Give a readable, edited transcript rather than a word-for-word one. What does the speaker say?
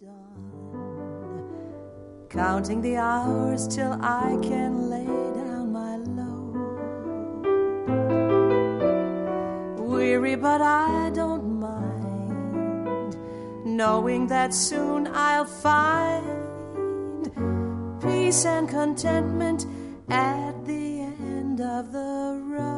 dawn, counting the hours till I can lay down my load. Weary, but I don't mind, knowing that soon I'll find peace and contentment at the end of the road.